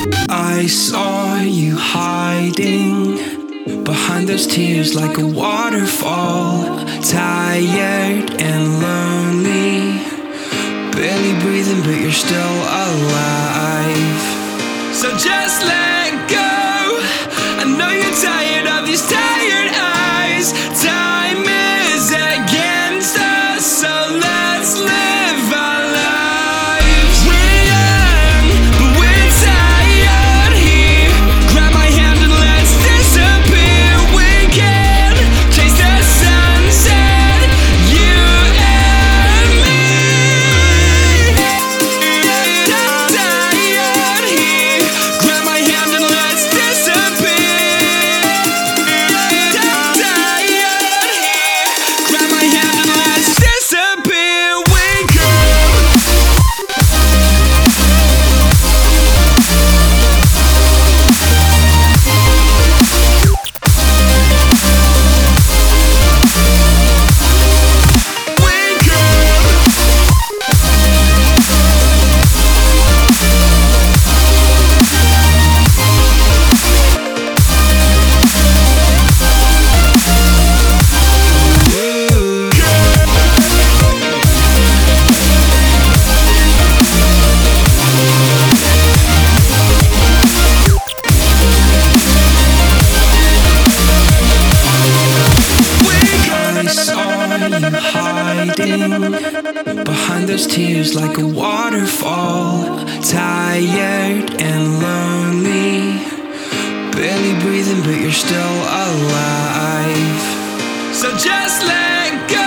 I saw you hiding behind those tears like a waterfall. Tired and lonely, barely breathing but you're still alive. So just let go. I know you're tired of these tired eyes. Time is against us, so let's live our lives. We're young, but we're tired here. Grab my hand and let's disappear. We can chase the sunset, you and me. Tired here. Grab my hand and let's disappear. Tired here. Grab my hand and let's disappear. We go. Hiding behind those tears like a waterfall. Tired and lonely, barely breathing but you're still alive. So just let go.